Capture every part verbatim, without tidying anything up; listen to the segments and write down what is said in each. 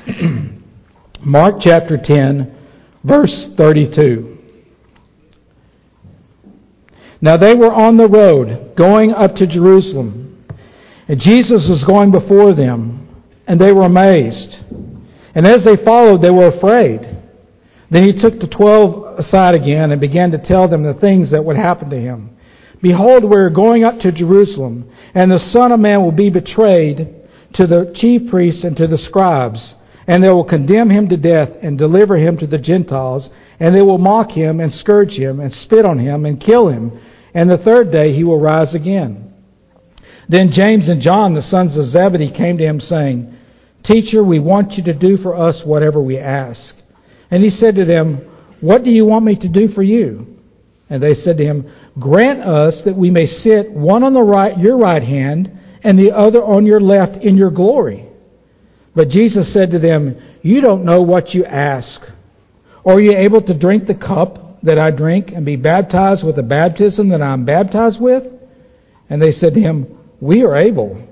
Mark chapter ten, verse thirty-two. Now they were on the road, going up to Jerusalem, and Jesus was going before them, and they were amazed. And as they followed, they were afraid. Then he took the twelve aside again and began to tell them the things that would happen to him. Behold, we are going up to Jerusalem, and the Son of Man will be betrayed to the chief priests and to the scribes, and they will condemn him to death and deliver him to the Gentiles, and they will mock him and scourge him and spit on him and kill him, and the third day he will rise again. Then James and John, the sons of Zebedee, came to him, saying, Teacher, we want you to do for us whatever we ask. And he said to them, What do you want me to do for you? And they said to him, Grant us that we may sit one on the right, your right hand, and the other on your left in your glory. But Jesus said to them, You don't know what you ask. Are you able to drink the cup that I drink and be baptized with the baptism that I am baptized with? And they said to him, We are able.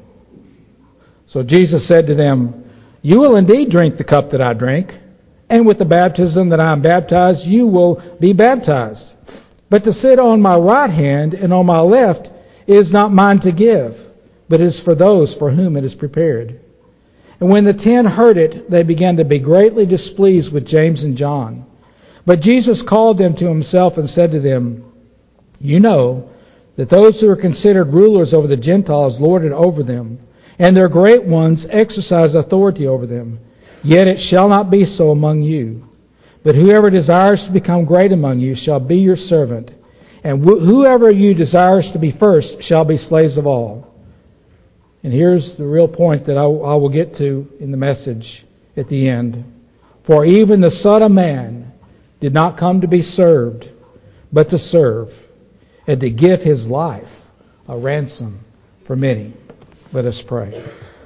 So Jesus said to them, You will indeed drink the cup that I drink, and with the baptism that I am baptized, you will be baptized. But to sit on my right hand and on my left is not mine to give, but is for those for whom it is prepared. And when the ten heard it, they began to be greatly displeased with James and John. But Jesus called them to himself and said to them, You know that those who are considered rulers over the Gentiles lord it over them, and their great ones exercise authority over them. Yet it shall not be so among you. But whoever desires to become great among you shall be your servant, and wh- whoever you desires to be first shall be slaves of all. And here's the real point that I, I will get to in the message at the end. For even the Son of Man did not come to be served, but to serve, and to give his life a ransom for many. Let us pray.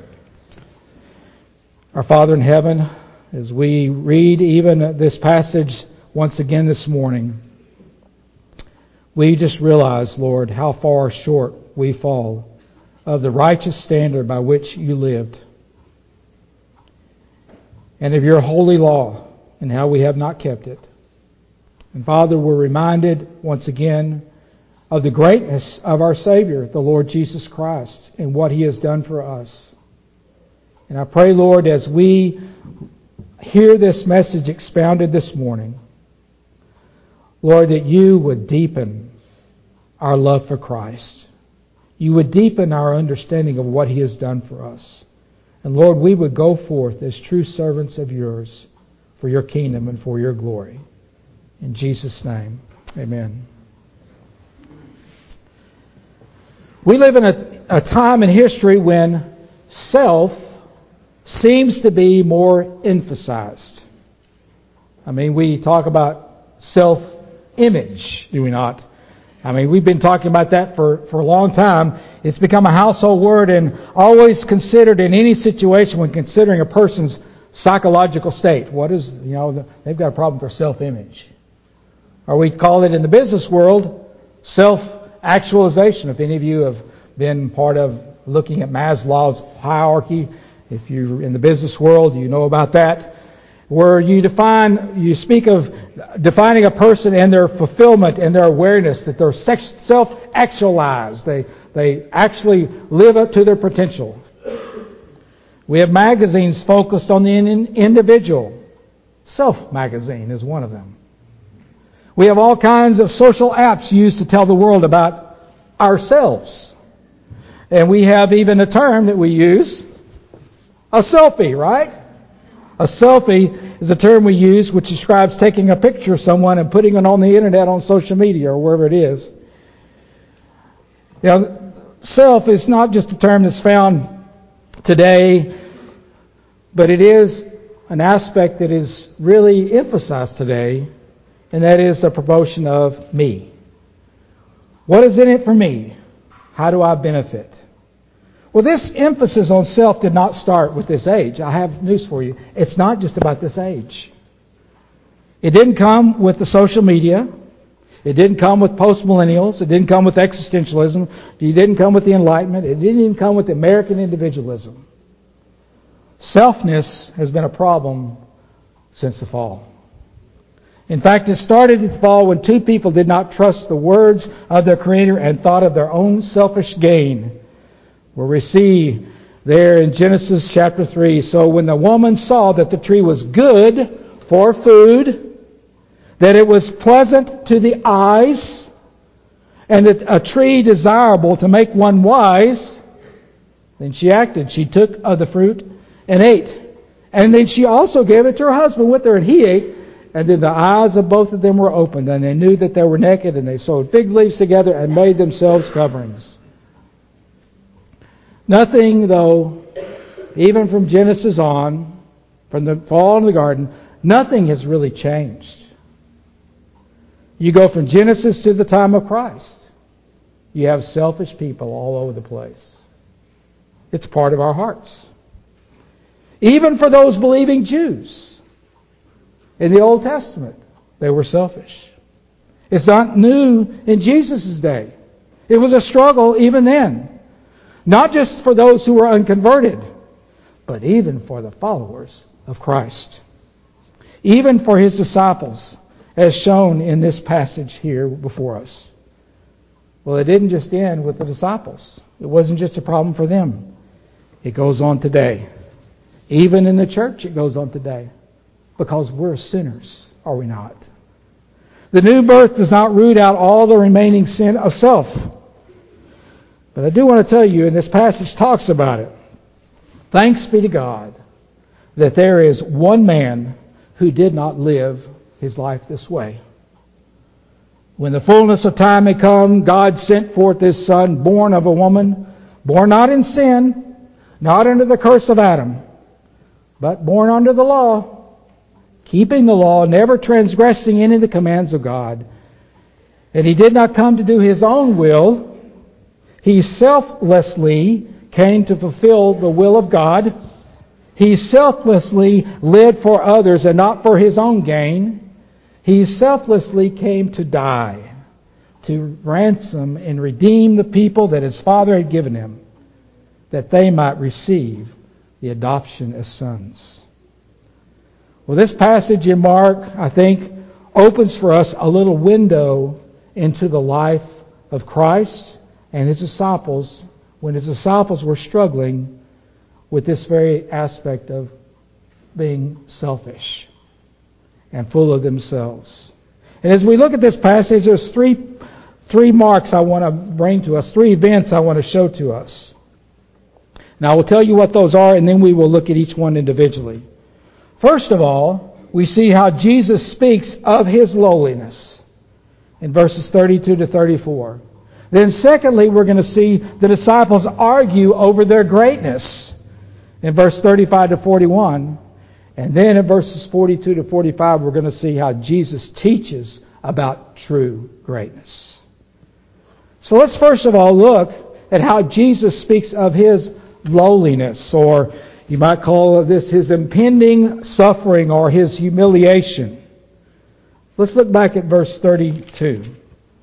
Our Father in heaven, as we read even this passage once again this morning, we just realize, Lord, how far short we fall of the righteous standard by which you lived, and of your holy law and how we have not kept it. And Father, we're reminded once again of the greatness of our Savior, the Lord Jesus Christ, and what He has done for us. And I pray, Lord, as we hear this message expounded this morning, Lord, that you would deepen our love for Christ. You would deepen our understanding of what He has done for us. And Lord, we would go forth as true servants of yours for your kingdom and for your glory. In Jesus' name, amen. We live in a, a time in history when self seems to be more emphasized. I mean, we talk about self-image, do we not? I mean, we've been talking about that for, for a long time. It's become a household word and always considered in any situation when considering a person's psychological state. What is, you know, they've got a problem with their self-image. Or we call it in the business world self-actualization. If any of you have been part of looking at Maslow's hierarchy, if you're in the business world, you know about that. Where you define, you speak of defining a person and their fulfillment and their awareness that they're self-actualized. They, they actually live up to their potential. We have magazines focused on the individual. Self Magazine is one of them. We have all kinds of social apps used to tell the world about ourselves. And we have even a term that we use, a selfie, right? A selfie is a term we use which describes taking a picture of someone and putting it on the internet, on social media, or wherever it is. You know, self is not just a term that's found today, but it is an aspect that is really emphasized today, and that is the promotion of me. What is in it for me? How do I benefit? Well, this emphasis on self did not start with this age. I have news for you. It's not just about this age. It didn't come with the social media. It didn't come with post-millennials. It didn't come with existentialism. It didn't come with the Enlightenment. It didn't even come with American individualism. Selfness has been a problem since the fall. In fact, it started at the fall when two people did not trust the words of their Creator and thought of their own selfish gain. Where we see there in Genesis chapter three, so when the woman saw that the tree was good for food, that it was pleasant to the eyes, and that a tree desirable to make one wise, then she acted. She took of the fruit and ate. And then she also gave it to her husband with her, and he ate. And then the eyes of both of them were opened, and they knew that they were naked, and they sewed fig leaves together and made themselves coverings. Nothing, though, even from Genesis on, from the fall in the garden, nothing has really changed. You go from Genesis to the time of Christ, you have selfish people all over the place. It's part of our hearts. Even for those believing Jews in the Old Testament, they were selfish. It's not new in Jesus' day. It was a struggle even then. Not just for those who were unconverted, but even for the followers of Christ. Even for His disciples, as shown in this passage here before us. Well, it didn't just end with the disciples. It wasn't just a problem for them. It goes on today. Even in the church, it goes on today. Because we're sinners, are we not? The new birth does not root out all the remaining sin of self. But I do want to tell you, and this passage talks about it. Thanks be to God that there is one man who did not live his life this way. When the fullness of time had come, God sent forth His Son, born of a woman, born not in sin, not under the curse of Adam, but born under the law, keeping the law, never transgressing any of the commands of God. And He did not come to do His own will. He selflessly came to fulfill the will of God. He selflessly lived for others and not for His own gain. He selflessly came to die, to ransom and redeem the people that His Father had given Him, that they might receive the adoption as sons. Well, this passage in Mark, I think, opens for us a little window into the life of Christ and His disciples when His disciples were struggling with this very aspect of being selfish and full of themselves. And as we look at this passage, there's three, three marks I want to bring to us, three events I want to show to us. Now, I will tell you what those are, and then we will look at each one individually. First of all, we see how Jesus speaks of His lowliness in verses thirty-two to thirty-four. Then secondly, we're going to see the disciples argue over their greatness in verse thirty-five to forty-one. And then in verses forty-two to forty-five, we're going to see how Jesus teaches about true greatness. So let's first of all look at how Jesus speaks of His lowliness, or you might call this His impending suffering or His humiliation. Let's look back at verse thirty-two.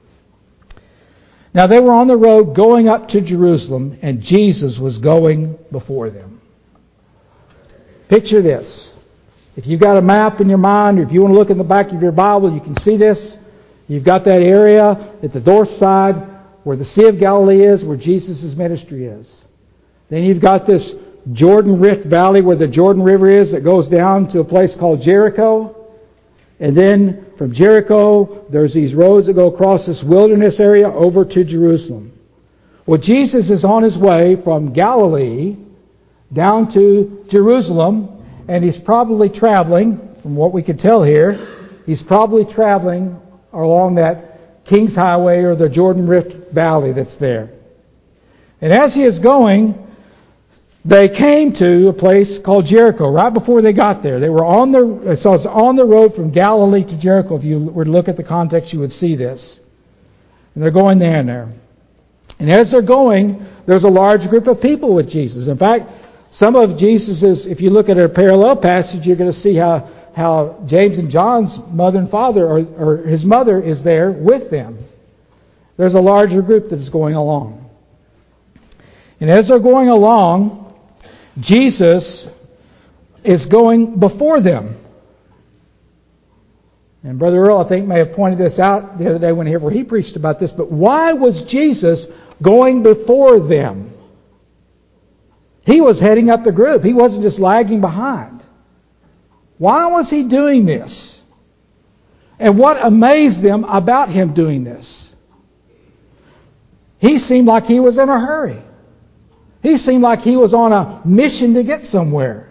Now they were on the road going up to Jerusalem, and Jesus was going before them. Picture this. If you've got a map in your mind, or if you want to look in the back of your Bible, you can see this. You've got that area at the north side where the Sea of Galilee is, where Jesus' ministry is. Then you've got this Jordan Rift Valley where the Jordan River is that goes down to a place called Jericho. And then from Jericho, there's these roads that go across this wilderness area over to Jerusalem. Well, Jesus is on His way from Galilee down to Jerusalem, and He's probably traveling, from what we can tell here, He's probably traveling along that King's Highway or the Jordan Rift Valley that's there. And as He is going, they came to a place called Jericho. Right before they got there, they were on the so it's on the road from Galilee to Jericho. If you were to look at the context, you would see this. And they're going there and there. And as they're going, there's a large group of people with Jesus. In fact, some of Jesus's, if you look at a parallel passage, you're going to see how how James and John's mother and father, or, or his mother, is there with them. There's a larger group that is going along. And as they're going along, Jesus is going before them. And Brother Earl, I think, may have pointed this out the other day when he, he preached about this, but why was Jesus going before them? He was heading up the group. He wasn't just lagging behind. Why was he doing this? And what amazed them about him doing this? He seemed like he was in a hurry. He seemed like he was on a mission to get somewhere.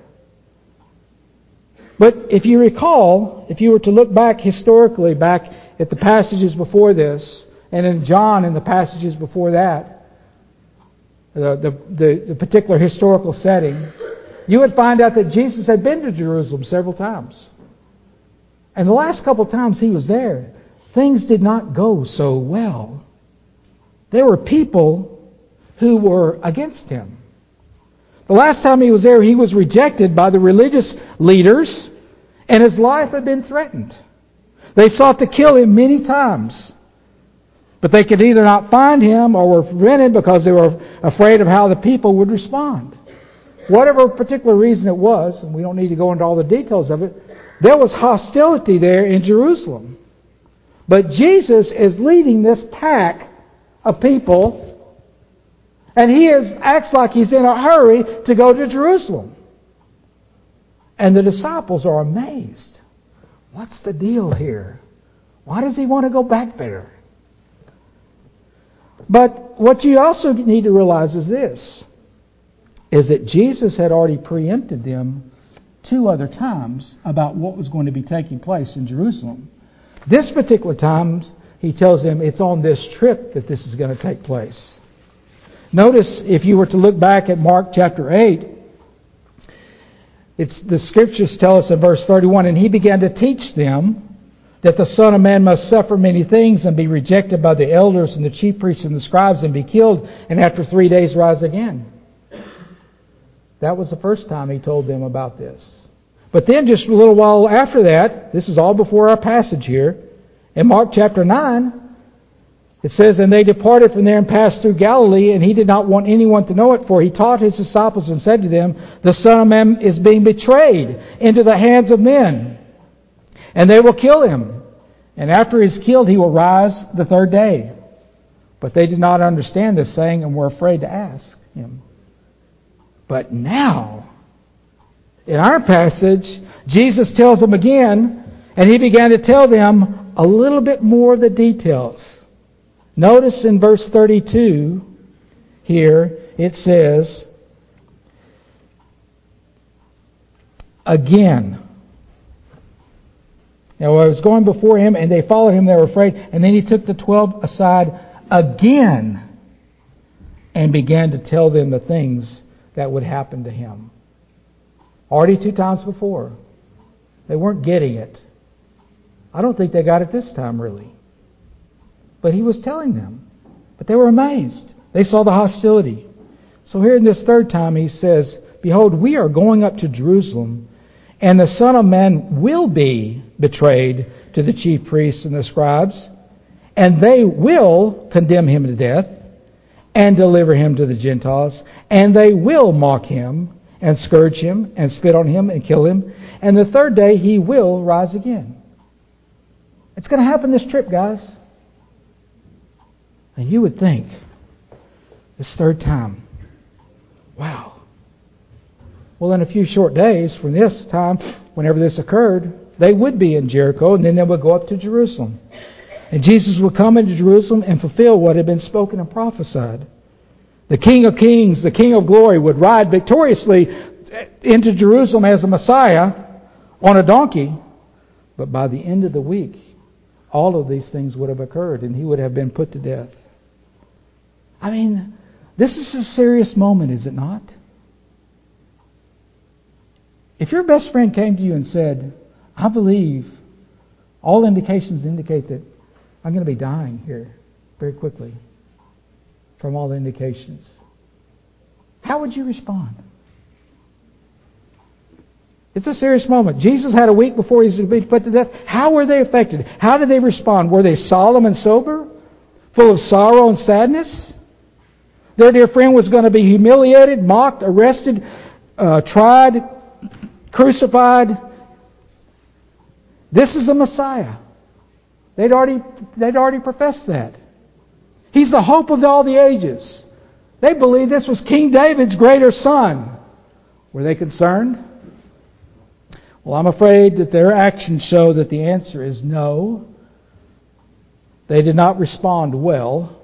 But if you recall, if you were to look back historically, back at the passages before this, and in John and the passages before that, the, the, the, the particular historical setting, you would find out that Jesus had been to Jerusalem several times. And the last couple of times he was there, things did not go so well. There were people who were against him. The last time he was there, he was rejected by the religious leaders, and his life had been threatened. They sought to kill him many times, but they could either not find him or were prevented because they were afraid of how the people would respond. Whatever particular reason it was, and we don't need to go into all the details of it, there was hostility there in Jerusalem. But Jesus is leading this pack of people, and he is acts like he's in a hurry to go to Jerusalem. And the disciples are amazed. What's the deal here? Why does he want to go back there? But what you also need to realize is this, is that Jesus had already preempted them two other times about what was going to be taking place in Jerusalem. This particular time, he tells them it's on this trip that this is going to take place. Notice, if you were to look back at Mark chapter eight, it's, the Scriptures tell us in verse thirty-one, and he began to teach them that the Son of Man must suffer many things and be rejected by the elders and the chief priests and the scribes and be killed, and after three days rise again. That was the first time he told them about this. But then just a little while after that, this is all before our passage here, in Mark chapter nine, it says, and they departed from there and passed through Galilee, and he did not want anyone to know it, for he taught his disciples and said to them, the Son of Man is being betrayed into the hands of men, and they will kill him. And after he is killed, he will rise the third day. But they did not understand this saying and were afraid to ask him. But now, in our passage, Jesus tells them again, and he began to tell them a little bit more of the details. Notice in verse thirty-two here, it says, again. Now, I was going before him, and they followed him, they were afraid, and then he took the twelve aside again and began to tell them the things that would happen to him. Already two times before. They weren't getting it. I don't think they got it this time, really. But he was telling them. But they were amazed. They saw the hostility. So here in this third time he says, behold, we are going up to Jerusalem, and the Son of Man will be betrayed to the chief priests and the scribes, and they will condemn him to death and deliver him to the Gentiles, and they will mock him and scourge him and spit on him and kill him, and the third day he will rise again. It's going to happen this trip, guys. And you would think, this third time, wow. Well, in a few short days from this time, whenever this occurred, they would be in Jericho, and then they would go up to Jerusalem. And Jesus would come into Jerusalem and fulfill what had been spoken and prophesied. The King of Kings, the King of Glory, would ride victoriously into Jerusalem as a Messiah on a donkey. But by the end of the week, all of these things would have occurred, and he would have been put to death. I mean, this is a serious moment, is it not? If your best friend came to you and said, I believe all indications indicate that I'm going to be dying here very quickly, from all the indications, how would you respond? It's a serious moment. Jesus had a week before he was to be put to death. How were they affected? How did they respond? Were they solemn and sober? Full of sorrow and sadness? Their dear friend was going to be humiliated, mocked, arrested, uh, tried, crucified. This is the Messiah. They'd already, they'd already professed that. He's the hope of all the ages. They believed this was King David's greater son. Were they concerned? Well, I'm afraid that their actions show that the answer is no. They did not respond well.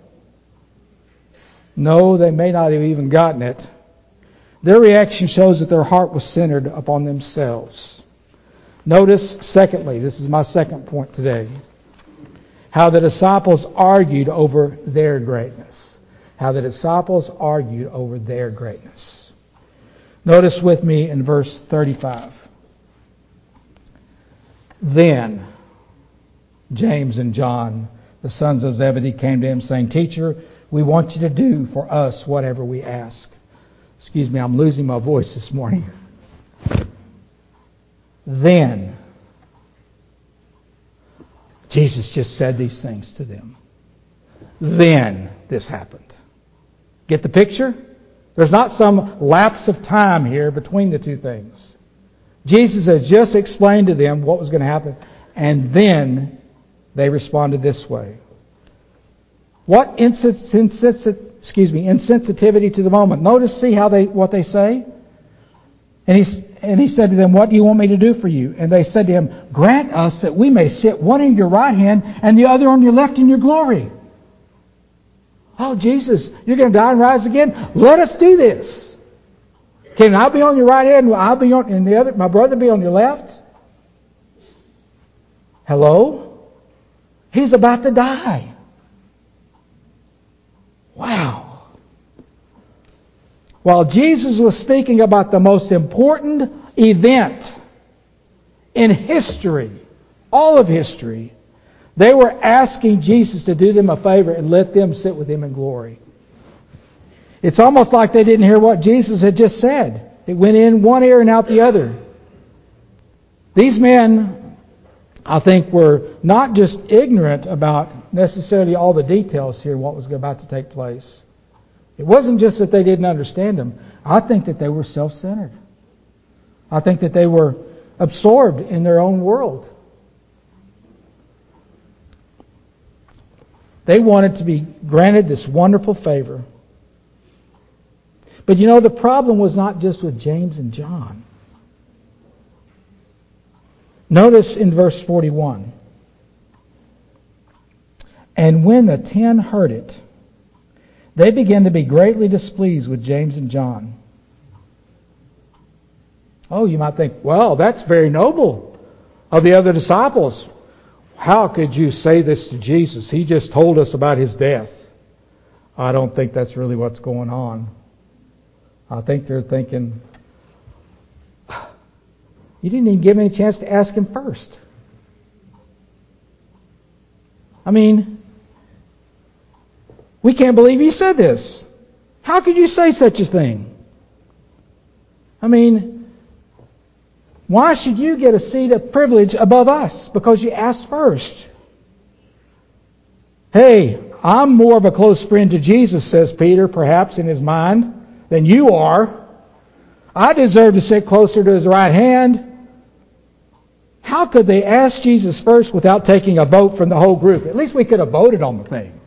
No, they may not have even gotten it. Their reaction shows that their heart was centered upon themselves. Notice, secondly, this is my second point today, how the disciples argued over their greatness. How the disciples argued over their greatness. Notice with me in verse thirty-five. Then James and John, the sons of Zebedee, came to him saying, Teacher, we want you to do for us whatever we ask. Excuse me, I'm losing my voice this morning. Then Jesus just said these things to them. Then this happened. Get the picture? There's not some lapse of time here between the two things. Jesus has just explained to them what was going to happen, and then they responded this way. What insens- insensi- excuse me, insensitivity to the moment. Notice, see how they what they say? And he, and he said to them, What do you want me to do for you? And they said to him, Grant us that we may sit one on your right hand and the other on your left in your glory. Oh, Jesus, you're going to die and rise again? Let us do this. Can I be on your right hand and I'll be on and the other my brother be on your left? Hello? He's about to die. Wow. While Jesus was speaking about the most important event in history, all of history, they were asking Jesus to do them a favor and let them sit with Him in glory. It's almost like they didn't hear what Jesus had just said. It went in one ear and out the other. These men, I think, were not just ignorant about necessarily all the details here, what was about to take place. It wasn't just that they didn't understand Him. I think that they were self-centered. I think that they were absorbed in their own world. They wanted to be granted this wonderful favor. But you know, the problem was not just with James and John. Notice in verse forty-one. And when the ten heard it, they began to be greatly displeased with James and John. Oh, you might think, well, that's very noble of the other disciples. How could you say this to Jesus? He just told us about His death. I don't think that's really what's going on. I think they're thinking, you didn't even give me a chance to ask Him first. I mean, we can't believe you said this. How could you say such a thing? I mean, why should you get a seat of privilege above us? Because you asked first. Hey, I'm more of a close friend to Jesus, says Peter, perhaps in his mind, than you are. I deserve to sit closer to His right hand. How could they ask Jesus first without taking a vote from the whole group? At least we could have voted on the thing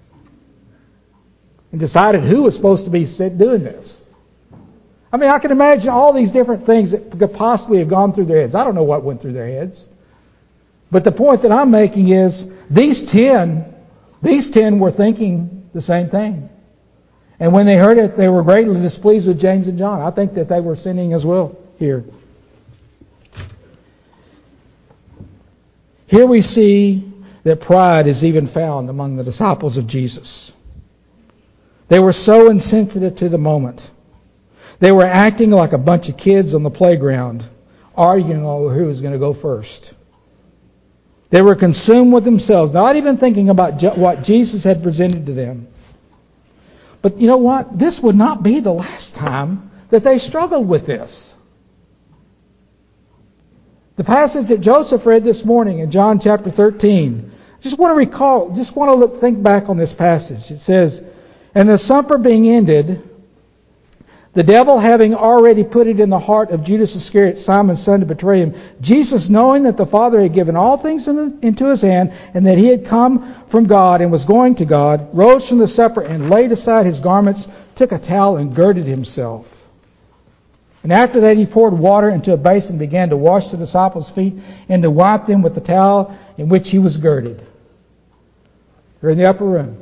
and decided who was supposed to be doing this. I mean, I can imagine all these different things that could possibly have gone through their heads. I don't know what went through their heads. But the point that I'm making is these ten, these ten were thinking the same thing. And when they heard it, they were greatly displeased with James and John. I think that they were sinning as well here. Here we see that pride is even found among the disciples of Jesus. They were so insensitive to the moment. They were acting like a bunch of kids on the playground, arguing over who was going to go first. They were consumed with themselves, not even thinking about what Jesus had presented to them. But you know what? This would not be the last time that they struggled with this. The passage that Joseph read this morning in John chapter thirteen, just want to recall, just want to look, think back on this passage. It says, And the supper being ended, The devil having already put it in the heart of Judas Iscariot, Simon's son, to betray him, Jesus, knowing that the Father had given all things into his hand, and that he had come from God and was going to God, rose from the supper and laid aside his garments, took a towel and girded himself. And after that he poured water into a basin and began to wash the disciples' feet and to wipe them with the towel in which he was girded. They're in the upper room.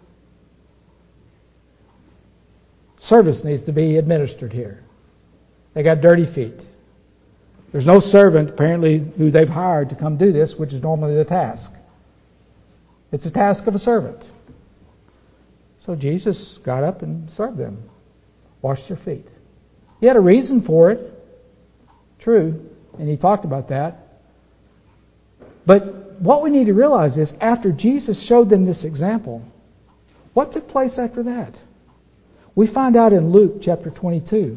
Service needs to be administered here. They got dirty feet. There's no servant, apparently, who they've hired to come do this, which is normally the task. It's a task of a servant. So Jesus got up and served them, washed their feet. He had a reason for it, true, and he talked about that. But what we need to realize is, after Jesus showed them this example, what took place after that? We find out in Luke chapter twenty-two,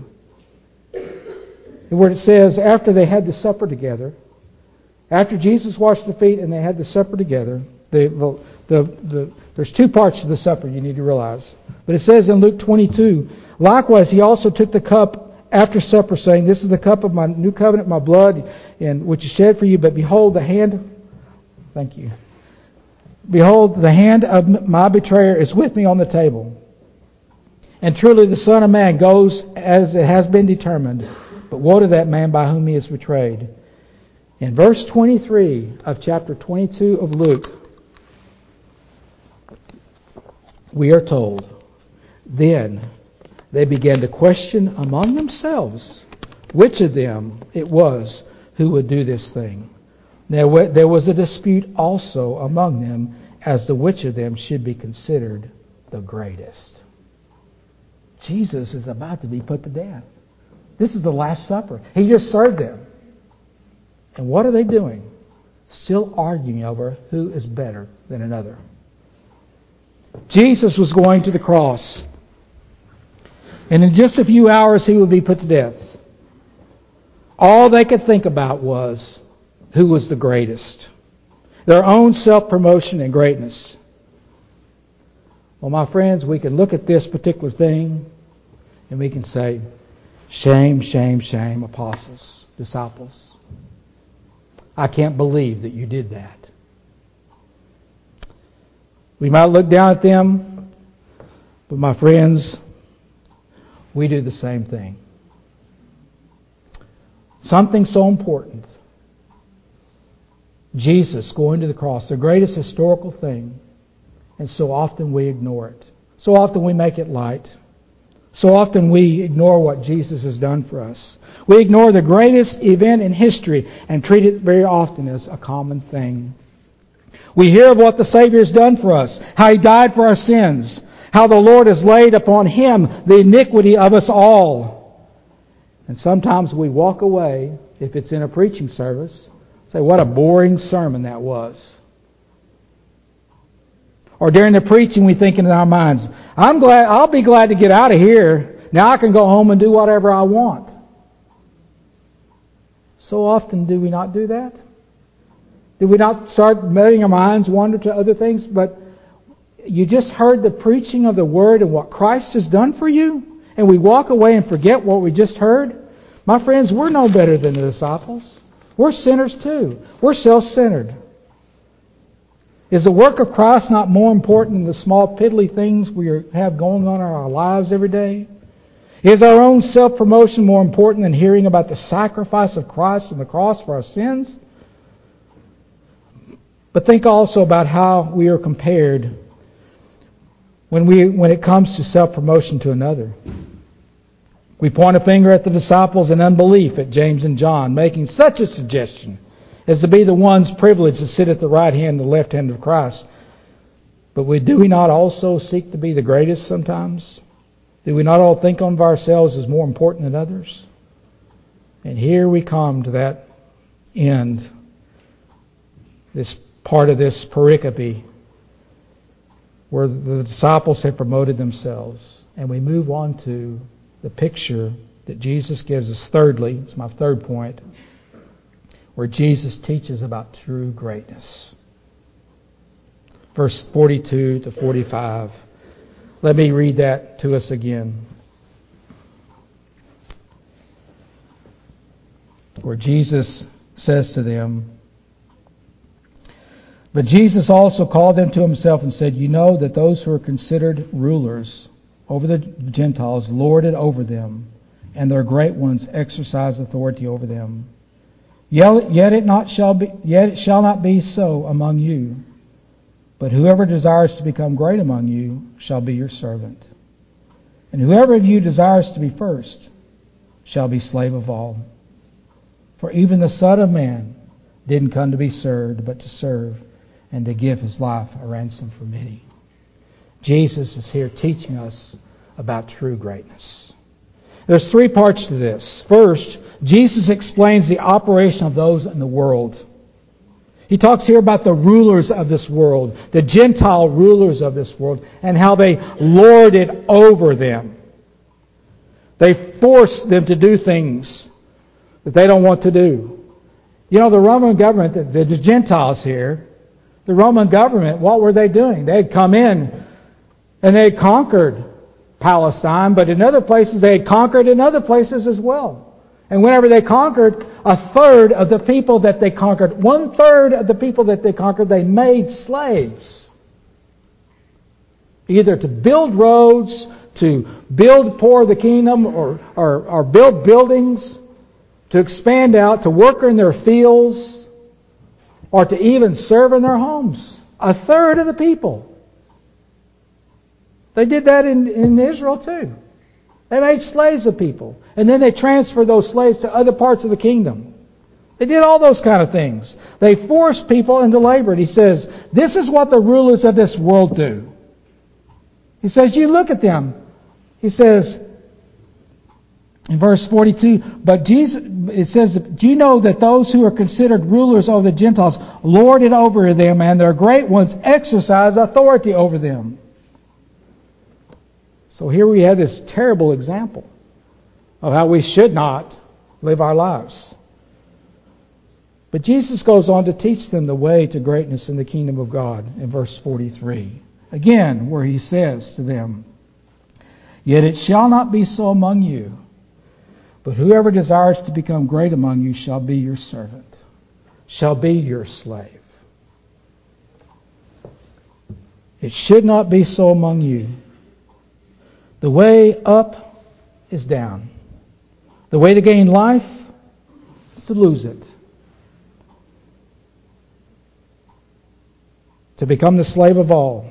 where it says, after they had the supper together, after Jesus washed their feet and they had the supper together, the, the, the, there's two parts to the supper you need to realize. But it says in Luke twenty-two, likewise he also took the cup after supper, saying, this is the cup of my new covenant, my blood, and which is shed for you. But behold, the hand, thank you, behold, the hand of my betrayer is with me on the table. And truly the Son of Man goes as it has been determined. But woe to that man by whom he is betrayed. In verse twenty-three of chapter twenty-two of Luke, we are told, then they began to question among themselves which of them it was who would do this thing. Now there was a dispute also among them as to which of them should be considered the greatest. Jesus is about to be put to death. This is the Last Supper. He just served them. And what are they doing? Still arguing over who is better than another. Jesus was going to the cross. And in just a few hours he would be put to death. All they could think about was who was the greatest. Their own self-promotion and greatness. Well, my friends, we can look at this particular thing and we can say, shame, shame, shame, apostles, disciples. I can't believe that you did that. We might look down at them, but my friends, we do the same thing. Something so important. Jesus going to the cross, the greatest historical thing, and so often we ignore it. So often we make it light. So often we ignore what Jesus has done for us. We ignore the greatest event in history and treat it very often as a common thing. We hear of what the Savior has done for us, how He died for our sins, how the Lord has laid upon Him the iniquity of us all. And sometimes we walk away, if it's in a preaching service, say, what a boring sermon that was. Or during the preaching, we think in our minds, I'm glad, I'll be glad to get out of here. Now I can go home and do whatever I want. So often do we not do that? Do we not start letting our minds wander to other things? But you just heard the preaching of the Word and what Christ has done for you, and we walk away and forget what we just heard? My friends, we're no better than the disciples. We're sinners too. We're self-centered. Is the work of Christ not more important than the small piddly things we have going on in our lives every day? Is our own self-promotion more important than hearing about the sacrifice of Christ on the cross for our sins? But think also about how we are compared when we when it comes to self-promotion to another. We point a finger at the disciples in unbelief at James and John, making such a suggestion as to be the ones privileged to sit at the right hand and the left hand of Christ. But we, do we not also seek to be the greatest sometimes? Do we not all think of ourselves as more important than others? And here we come to that end, this part of this pericope, where the disciples have promoted themselves. And we move on to the picture that Jesus gives us. Thirdly, it's my third point, where Jesus teaches about true greatness. Verse forty-two to forty-five. Let me read that to us again. where Jesus says to them, "But Jesus also called them to himself and said, You know that those who are considered rulers over the Gentiles lord it over them, and their great ones exercise authority over them. Yet it not shall be, yet it shall not be so among you. But whoever desires to become great among you shall be your servant. And whoever of you desires to be first shall be slave of all. For even the Son of Man didn't come to be served, but to serve and to give his life a ransom for many." Jesus is here teaching us about true greatness. There's three parts to this. First, Jesus explains the operation of those in the world. He talks here about the rulers of this world, the Gentile rulers of this world, and how they lord it over them. They force them to do things that they don't want to do. You know, the Roman government, the, the Gentiles here, the Roman government, what were they doing? They had come in and they had conquered Palestine, but in other places they had conquered in other places as well. And whenever they conquered, a third of the people that they conquered, one third of the people that they conquered, they made slaves. Either to build roads, to build poor the kingdom, or, or, or build buildings, to expand out, to work in their fields, or to even serve in their homes. A third of the people. They did that in, in Israel too. They made slaves of people. And then they transferred those slaves to other parts of the kingdom. They did all those kind of things. They forced people into labor. And he says, this is what the rulers of this world do. He says, you look at them. He says, in verse forty-two, but Jesus, it says, do you know that those who are considered rulers over the Gentiles lord it over them, and their great ones exercise authority over them? So here we have this terrible example of how we should not live our lives. But Jesus goes on to teach them the way to greatness in the kingdom of God in verse forty-three. Again, where he says to them, "Yet it shall not be so among you, but whoever desires to become great among you shall be your servant, shall be your slave." It should not be so among you. The way up is down. The way to gain life is to lose it. To become the slave of all.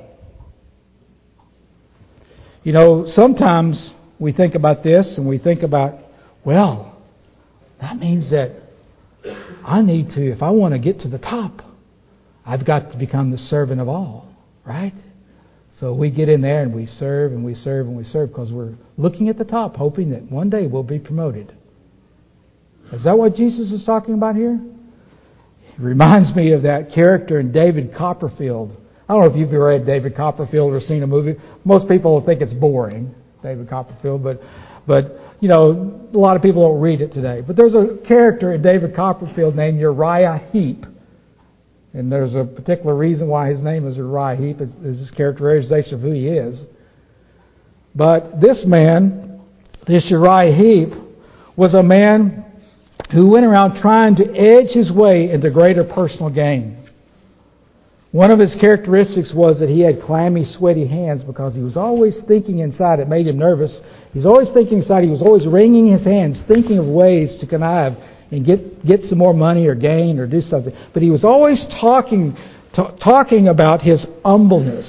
You know, sometimes we think about this and we think about, well, that means that I need to, if I want to get to the top, I've got to become the servant of all, right? So we get in there and we serve and we serve and we serve because we're looking at the top, hoping that one day we'll be promoted. Is that what Jesus is talking about here? It reminds me of that character in David Copperfield. I don't know if you've ever read David Copperfield or seen a movie. Most people think it's boring, David Copperfield, but but you know, a lot of people don't read it today. But there's a character in David Copperfield named Uriah Heep. And there's a particular reason why his name is Uriah Heep. It's, it's his characterization of who he is. But this man, this Uriah Heep, was a man who went around trying to edge his way into greater personal gain. One of his characteristics was that he had clammy, sweaty hands because he was always thinking inside. It made him nervous. He was always thinking inside. He was always wringing his hands, thinking of ways to connive and get get some more money or gain or do something. But he was always talking t- talking about his humbleness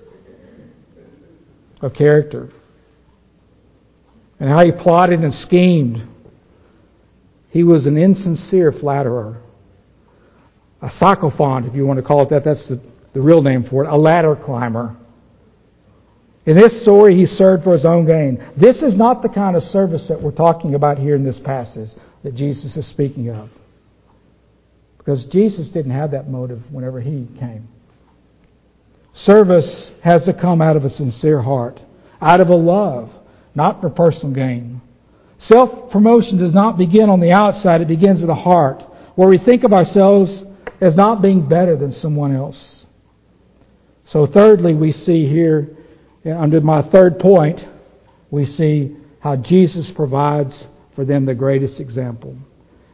of character and how he plotted and schemed. He was an insincere flatterer, a sycophant, if you want to call it that. That's the, the real name for it, a ladder climber. In this story, he served for his own gain. This is not the kind of service that we're talking about here in this passage that Jesus is speaking of. Because Jesus didn't have that motive whenever he came. Service has to come out of a sincere heart, out of a love, not for personal gain. Self-promotion does not begin on the outside, it begins in the heart, where we think of ourselves as not being better than someone else. So thirdly, we see here, under my third point, we see how Jesus provides for them the greatest example.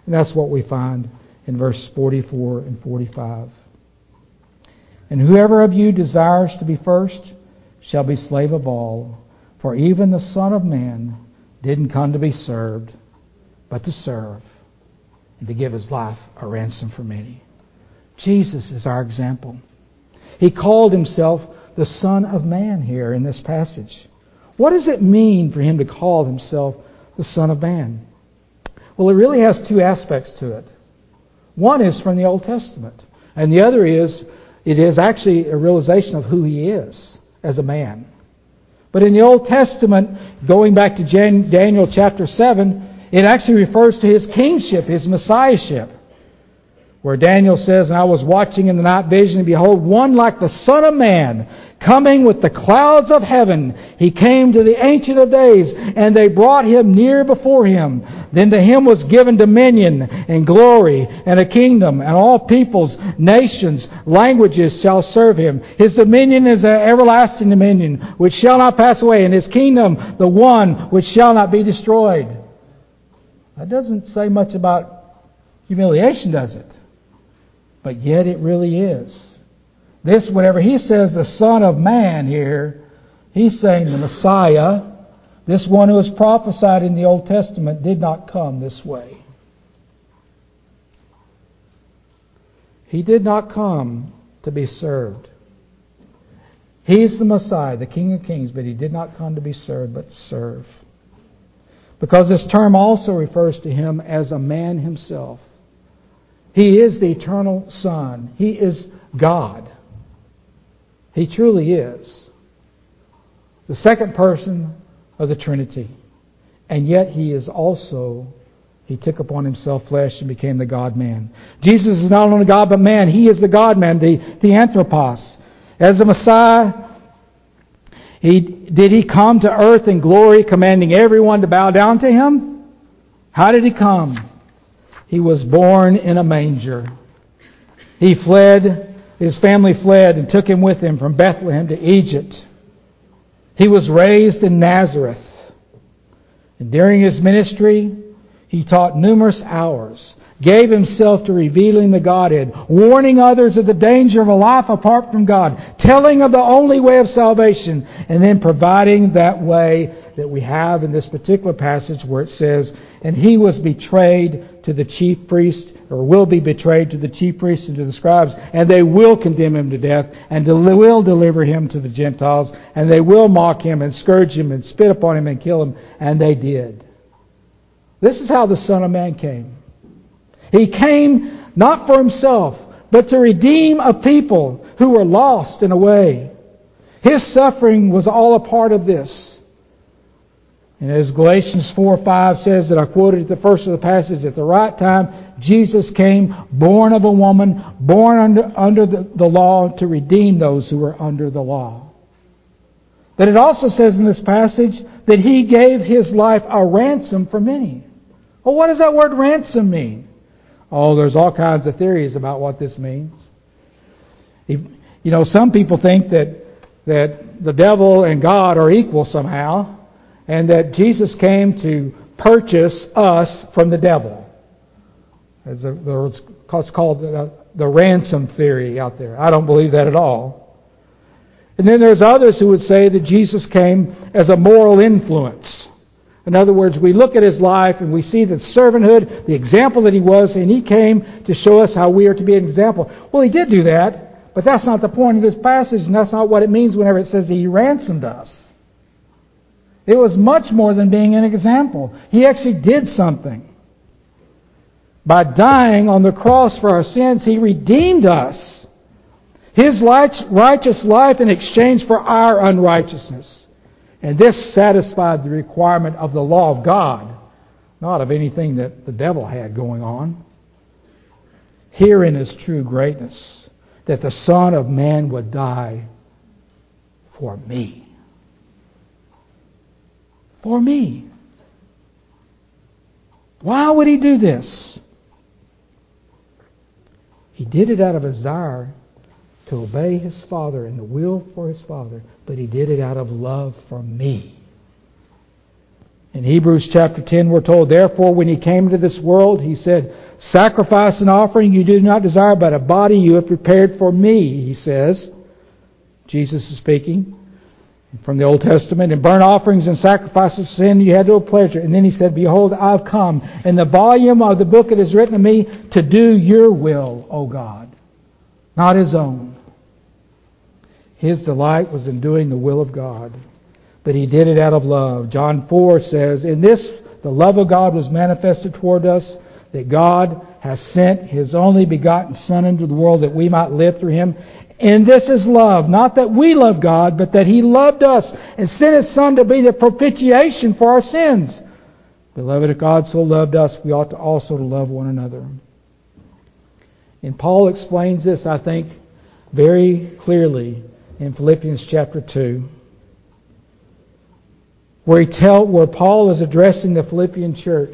And that's what we find in verse forty-four and forty-five. And whoever of you desires to be first shall be slave of all. For even the Son of Man didn't come to be served, but to serve, and to give His life a ransom for many. Jesus is our example. He called Himself the Son of Man here in this passage. What does it mean for Him to call Himself the Son of Man? Well, it really has two aspects to it. One is from the Old Testament, and the other is, it is actually a realization of who He is as a man. But in the Old Testament, going back to Daniel chapter seven, it actually refers to His kingship, His messiahship. Where Daniel says, and I was watching in the night vision, and behold, one like the Son of Man, coming with the clouds of heaven. He came to the Ancient of Days, and they brought Him near before Him. Then to Him was given dominion and glory and a kingdom, and all peoples, nations, languages shall serve Him. His dominion is an everlasting dominion, which shall not pass away, and His kingdom the one which shall not be destroyed. That doesn't say much about humiliation, does it? But yet it really is. This, whenever He says the Son of Man here, He's saying the Messiah, this one who was prophesied in the Old Testament, did not come this way. He did not come to be served. He's the Messiah, the King of Kings, but He did not come to be served, but to serve. Because this term also refers to Him as a man Himself. He is the eternal Son. He is God. He truly is the second person of the Trinity. And yet He is also, He took upon Himself flesh and became the God-man. Jesus is not only God but man. He is the God-man, the, the Anthropos. As the Messiah, he, did He come to earth in glory, commanding everyone to bow down to Him? How did He come? He was born in a manger. He fled, His family fled and took Him with Him from Bethlehem to Egypt. He was raised in Nazareth. And during His ministry, He taught numerous hours, gave Himself to revealing the Godhead, warning others of the danger of a life apart from God, telling of the only way of salvation, and then providing that way that we have in this particular passage where it says, and He was betrayed to the chief priests, or will be betrayed to the chief priests and to the scribes, and they will condemn Him to death, and will deliver Him to the Gentiles, and they will mock Him and scourge Him and spit upon Him and kill Him, and they did. This is how the Son of Man came. He came not for Himself, but to redeem a people who were lost in a way. His suffering was all a part of this. And as Galatians four five says, that I quoted at the first of the passage, at the right time, Jesus came, born of a woman, born under, under the, the law, to redeem those who were under the law. But it also says in this passage that He gave His life a ransom for many. Well, what does that word ransom mean? Oh, there's all kinds of theories about what this means. You know, some people think that that the devil and God are equal somehow, and that Jesus came to purchase us from the devil. As a, it's called the, the ransom theory out there. I don't believe that at all. And then there's others who would say that Jesus came as a moral influence. In other words, we look at His life and we see the servanthood, the example that He was, and He came to show us how we are to be an example. Well, He did do that, but that's not the point of this passage, and that's not what it means whenever it says He ransomed us. It was much more than being an example. He actually did something. By dying on the cross for our sins, He redeemed us. His righteous life in exchange for our unrighteousness. And this satisfied the requirement of the law of God, not of anything that the devil had going on. Herein is true greatness, that the Son of Man would die for me. For me. Why would He do this? He did it out of a desire to obey His Father and the will for His Father, but He did it out of love for me. In Hebrews chapter ten we're told, therefore when He came into this world, He said, sacrifice and offering you do not desire, but a body you have prepared for me, He says. Jesus is speaking from the Old Testament. And burnt offerings and sacrifices of sin you had no pleasure. And then He said, behold, I've come. In the volume of the book it is written of me to do your will, O God, not His own. His delight was in doing the will of God, but He did it out of love. John four says, in this the love of God was manifested toward us, that God has sent His only begotten Son into the world that we might live through Him. And this is love, not that we love God, but that He loved us and sent His Son to be the propitiation for our sins. Beloved, if God so loved us, we ought to also to love one another. And Paul explains this, I think, very clearly in Philippians chapter two, where he tell where Paul is addressing the Philippian church,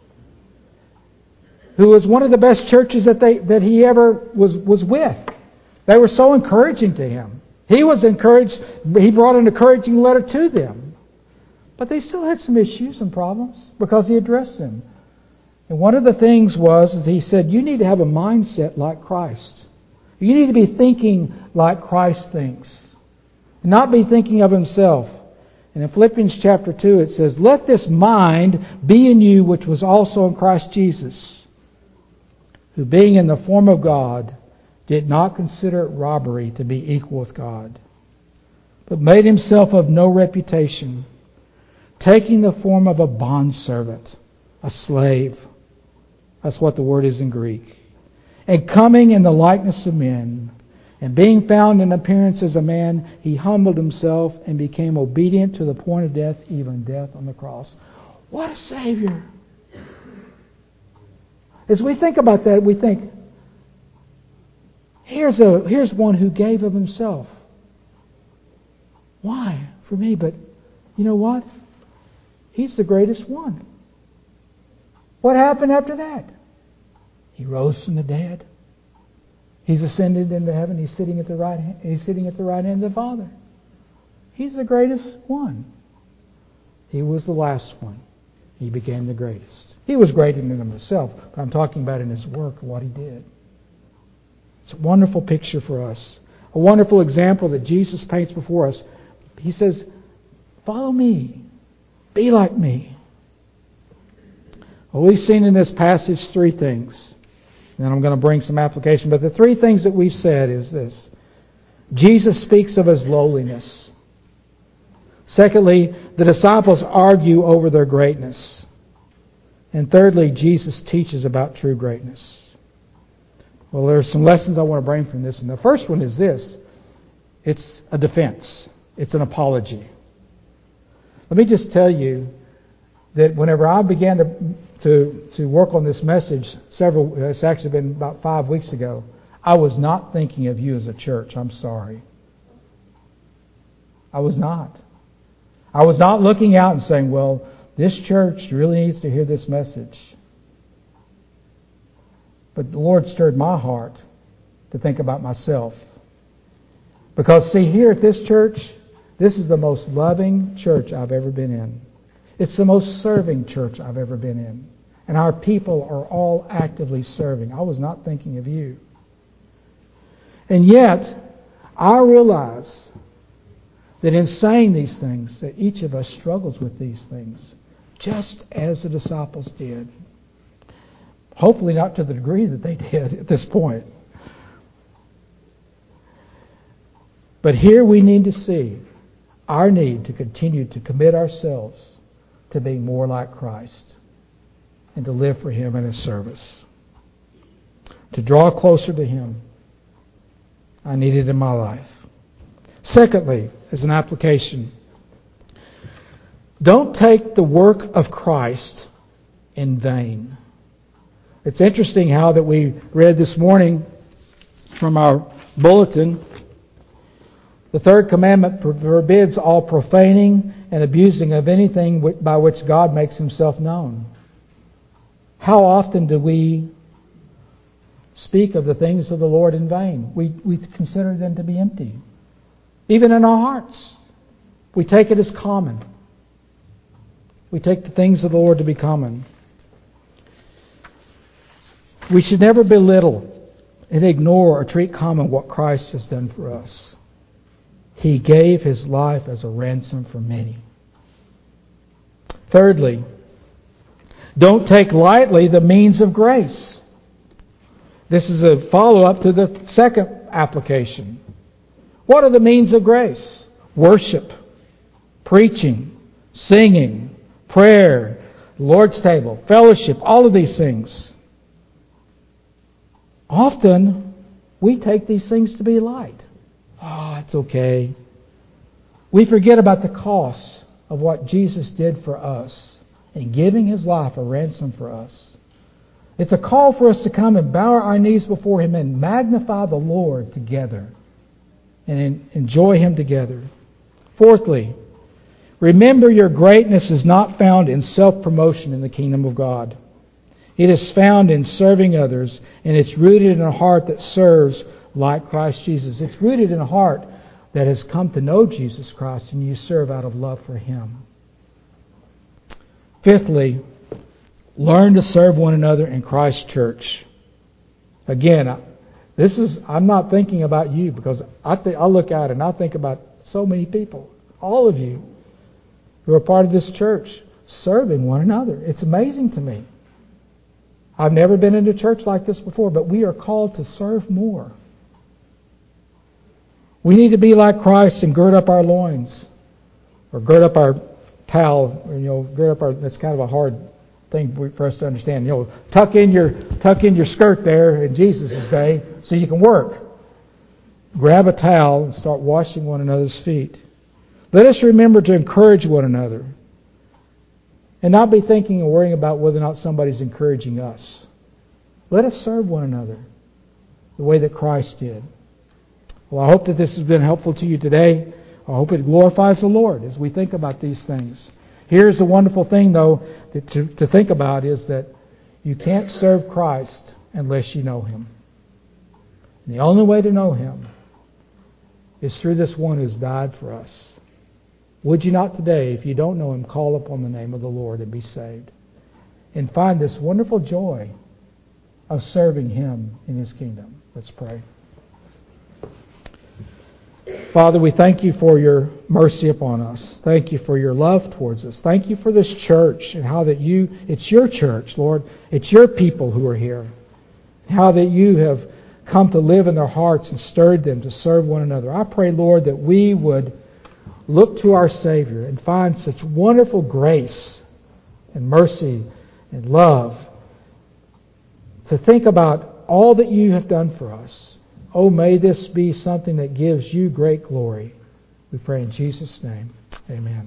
who was one of the best churches that they that he ever was was with. They were so encouraging to him. He was encouraged. He brought an encouraging letter to them. But they still had some issues and problems because he addressed them. And one of the things was that he said, you need to have a mindset like Christ. You need to be thinking like Christ thinks. And not be thinking of himself. And in Philippians chapter two it says, let this mind be in you which was also in Christ Jesus, who being in the form of God, did not consider it robbery to be equal with God, but made Himself of no reputation, taking the form of a bondservant, a slave. That's what the word is in Greek. And coming in the likeness of men, and being found in appearance as a man, He humbled Himself and became obedient to the point of death, even death on the cross. What a Savior! As we think about that, we think, Here's a here's one who gave of himself. Why? For me, but you know what? He's the greatest one. What happened after that? He rose from the dead. He's ascended into heaven. He's sitting at the right hand, he's sitting at the right hand of the Father. He's the greatest one. He was the last one. He became the greatest. He was greater than himself, but I'm talking about in His work, what He did. It's a wonderful picture for us. A wonderful example that Jesus paints before us. He says, follow me. Be like me. Well, we've seen in this passage three things. And I'm going to bring some application. But the three things that we've said is this. Jesus speaks of His lowliness. Secondly, the disciples argue over their greatness. And thirdly, Jesus teaches about true greatness. Well, there are some lessons I want to bring from this. And the first one is this. It's a defense. It's an apology. Let me just tell you that whenever I began to to, to work on this message, several, it's actually been about five weeks ago, I was not thinking of you as a church. I'm sorry. I was not. I was not looking out and saying, well, this church really needs to hear this message. But the Lord stirred my heart to think about myself. Because, see, here at this church, this is the most loving church I've ever been in. It's the most serving church I've ever been in. And our people are all actively serving. I was not thinking of you. And yet, I realize that in saying these things, that each of us struggles with these things, just as the disciples did. Hopefully not to the degree that they did at this point. But here we need to see our need to continue to commit ourselves to being more like Christ and to live for Him in His service. To draw closer to Him. I need it in my life. Secondly, as an application, don't take the work of Christ in vain. It's interesting how that we read this morning from our bulletin. The third commandment forbids all profaning and abusing of anything by which God makes Himself known. How often do we speak of the things of the Lord in vain? We, we consider them to be empty. Even in our hearts. We take it as common. We take the things of the Lord to be common. We should never belittle and ignore or treat common what Christ has done for us. He gave His life as a ransom for many. Thirdly, don't take lightly the means of grace. This is a follow-up to the second application. What are the means of grace? Worship, preaching, singing, prayer, Lord's table, fellowship, all of these things. Often, we take these things to be light. Oh, it's okay. We forget about the cost of what Jesus did for us in giving His life a ransom for us. It's a call for us to come and bow our knees before Him and magnify the Lord together and enjoy Him together. Fourthly, remember your greatness is not found in self-promotion in the kingdom of God. It is found in serving others, and it's rooted in a heart that serves like Christ Jesus. It's rooted in a heart that has come to know Jesus Christ, and you serve out of love for Him. Fifthly, learn to serve one another in Christ's church. Again, this is I'm not thinking about you, because I think I look out and I think about so many people, all of you who are part of this church, serving one another. It's amazing to me. I've never been in a church like this before, but we are called to serve more. We need to be like Christ and gird up our loins, or gird up our towel. Or, you know, gird up our. That's kind of a hard thing for us to understand. You know, tuck in your tuck in your skirt there in Jesus' day, so you can work. Grab a towel and start washing one another's feet. Let us remember to encourage one another, and not be thinking and worrying about whether or not somebody's encouraging us. Let us serve one another the way that Christ did. Well, I hope that this has been helpful to you today. I hope it glorifies the Lord as we think about these things. Here's the wonderful thing, though, that to, to think about is that you can't serve Christ unless you know Him. And the only way to know Him is through this one who's died for us. Would you not today, if you don't know Him, call upon the name of the Lord and be saved, and find this wonderful joy of serving Him in His kingdom? Let's pray. Father, we thank You for Your mercy upon us. Thank You for Your love towards us. Thank You for this church and how that You, it's Your church, Lord. It's Your people who are here. How that You have come to live in their hearts and stirred them to serve one another. I pray, Lord, that we would look to our Savior and find such wonderful grace and mercy and love to think about all that You have done for us. Oh, may this be something that gives You great glory. We pray in Jesus' name. Amen.